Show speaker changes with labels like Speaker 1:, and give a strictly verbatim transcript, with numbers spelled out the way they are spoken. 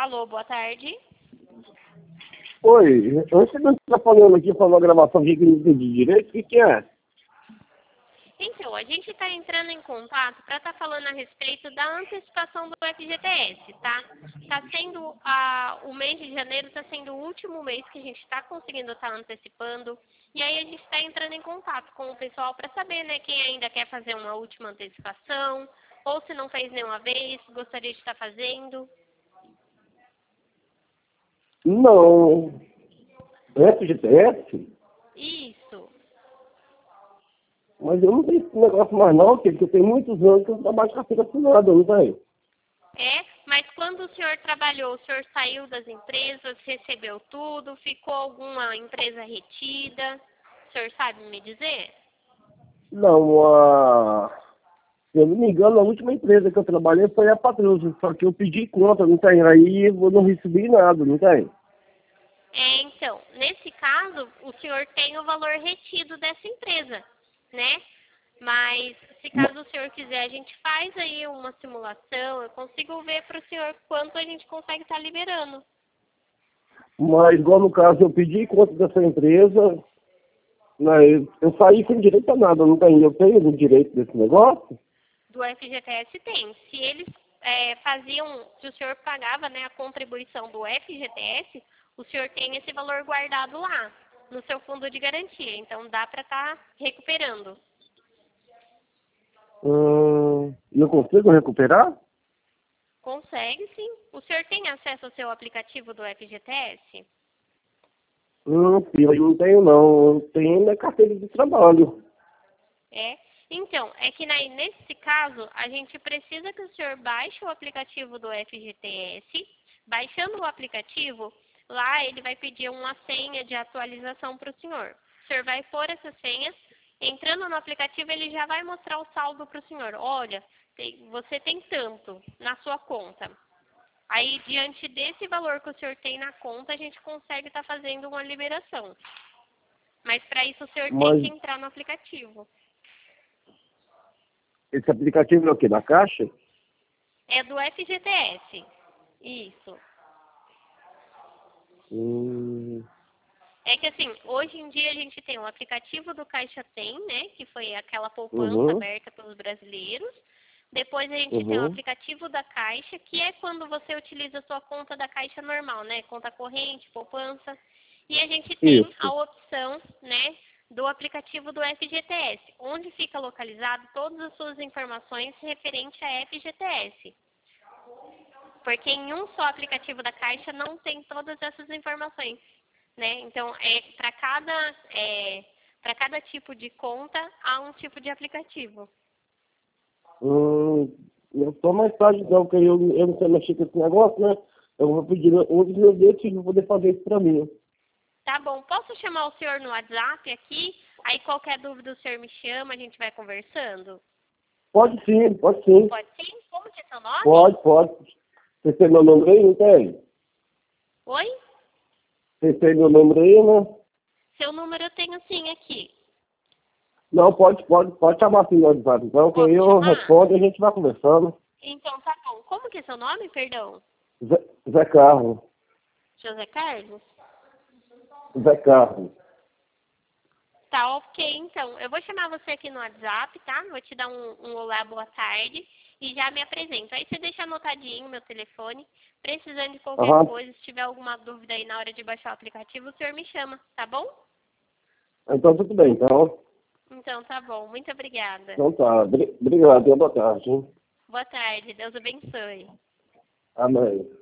Speaker 1: Alô, boa tarde.
Speaker 2: Oi, você não está falando aqui, falou a gravação aqui que não entendi direito, o que que é?
Speaker 1: Então, a gente está entrando em contato para estar falando a respeito da antecipação do F G T S, tá? Tá sendo, a, o mês de janeiro está sendo o último mês que a gente está conseguindo estar antecipando, e aí a gente está entrando em contato com o pessoal para saber, né, quem ainda quer fazer uma última antecipação, ou se não fez nenhuma vez, gostaria de estar fazendo.
Speaker 2: Não. F G T S?
Speaker 1: Isso.
Speaker 2: Mas eu não tenho esse negócio mais não, porque eu tenho muitos anos que eu trabalho com carteira assinada, não tem?
Speaker 1: É, mas quando o senhor trabalhou, o senhor saiu das empresas, recebeu tudo, ficou alguma empresa retida? O senhor sabe me dizer?
Speaker 2: Não, a... se eu não me engano, a última empresa que eu trabalhei foi a Patrulha, só que eu pedi conta, não tem? Aí eu não recebi nada, não tem?
Speaker 1: É, então, nesse caso, o senhor tem o valor retido dessa empresa, né? Mas, se caso o senhor quiser, a gente faz aí uma simulação, eu consigo ver para o senhor quanto a gente consegue estar liberando.
Speaker 2: Mas, igual no caso, eu pedi conta dessa empresa, né, eu, eu saí sem direito a nada, não tem? Eu tenho o direito desse negócio?
Speaker 1: Do F G T S tem. Se eles é, faziam, se o senhor pagava, né, a contribuição do F G T S, o senhor tem esse valor guardado lá, no seu fundo de garantia. Então, dá para estar recuperando.
Speaker 2: Hum, eu consigo recuperar?
Speaker 1: Consegue, sim. O senhor tem acesso ao seu aplicativo do F G T S?
Speaker 2: Hum, eu não tenho não, eu tenho minha carteira de trabalho.
Speaker 1: É. Então, é que na, nesse caso, a gente precisa que o senhor baixe o aplicativo do F G T S. Baixando o aplicativo, lá ele vai pedir uma senha de atualização para o senhor. O senhor vai pôr essa senha. Entrando no aplicativo, ele já vai mostrar o saldo para o senhor. Olha, tem, você tem tanto na sua conta. Aí, diante desse valor que o senhor tem na conta, a gente consegue estar fazendo uma liberação. Mas, para isso, o senhor tem
Speaker 2: Mas
Speaker 1: que entrar no aplicativo.
Speaker 2: esse aplicativo é o quê? Da Caixa?
Speaker 1: É do F G T S. Isso.
Speaker 2: Hum,
Speaker 1: É que assim, hoje em dia a gente tem o aplicativo do Caixa Tem, né? Que foi aquela poupança
Speaker 2: uhum,
Speaker 1: aberta pelos brasileiros. Depois a gente tem o
Speaker 2: uhum,
Speaker 1: aplicativo da Caixa, que é quando você utiliza a sua conta da Caixa normal, né? Conta corrente, poupança. E a gente tem a
Speaker 2: isso.
Speaker 1: opção, né? Do aplicativo do F G T S, onde fica localizado todas as suas informações referente a F G T S. Porque em um só aplicativo da Caixa não tem todas essas informações, né? Então, é para cada é, para cada tipo de conta há um tipo de aplicativo.
Speaker 2: Hum, eu tô mais tarde não, porque eu, eu não sei mexer com esse negócio, né? Eu vou pedir um dos meus dedos para poder fazer isso para mim.
Speaker 1: Tá bom, posso chamar o senhor no WhatsApp aqui? Aí qualquer dúvida o senhor me chama, a gente vai conversando?
Speaker 2: Pode sim, pode sim.
Speaker 1: Pode sim? Como que é seu nome?
Speaker 2: Pode, pode. Você tem meu número aí, não tem?
Speaker 1: Oi?
Speaker 2: Você tem meu número aí, né?
Speaker 1: Seu número eu tenho sim aqui.
Speaker 2: Não, pode, pode, pode chamar assim no WhatsApp. Então, que aí
Speaker 1: Posso
Speaker 2: eu
Speaker 1: chamar?
Speaker 2: respondo e a gente vai conversando.
Speaker 1: Então tá bom. Como que é seu nome, perdão?
Speaker 2: Zé, Zé Carlos.
Speaker 1: José Carlos?
Speaker 2: Zé Carlos.
Speaker 1: Tá ok, então. Eu vou chamar você aqui no WhatsApp, tá? Vou te dar um, um olá, boa tarde e já me apresento. Aí você deixa anotadinho meu telefone. Precisando de qualquer
Speaker 2: Aham.
Speaker 1: coisa, se tiver alguma dúvida aí na hora de baixar o aplicativo, o senhor me chama, tá bom?
Speaker 2: Então, tudo bem. Então,
Speaker 1: Então tá bom. Muito obrigada.
Speaker 2: então tá. Bri- Obrigado. Boa tarde. Hein?
Speaker 1: Boa tarde. Deus abençoe.
Speaker 2: Amém.